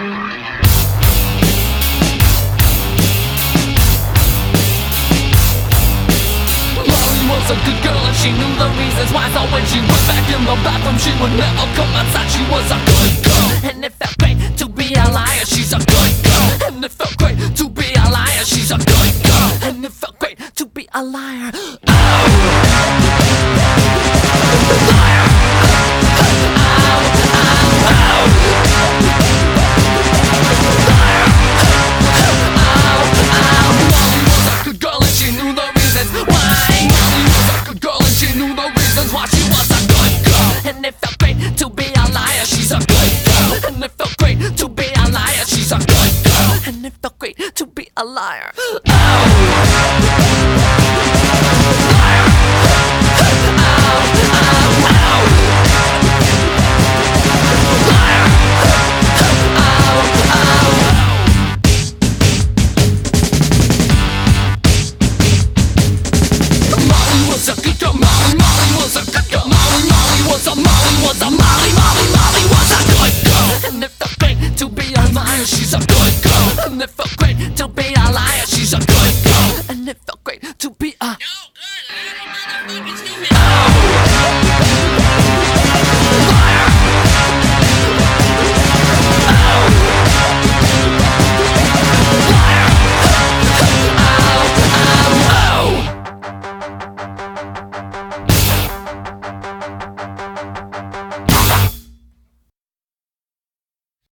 Was a good girl and she knew the reasons why. So when she went back in the bathroom, she would never come outside. She was a good girl, and it felt great to be a liar. She's a good girl, and it felt great to be a liar. She's a good girl, and it felt great to be a liar. Liar. Why she was a good girl, and it felt great to be a liar. She's a good girl, and it felt great to be a liar. She's a good girl, and it felt great to be a liar. She's a good girl, and it felt great to be a liar. She's a good girl, and it felt great to be a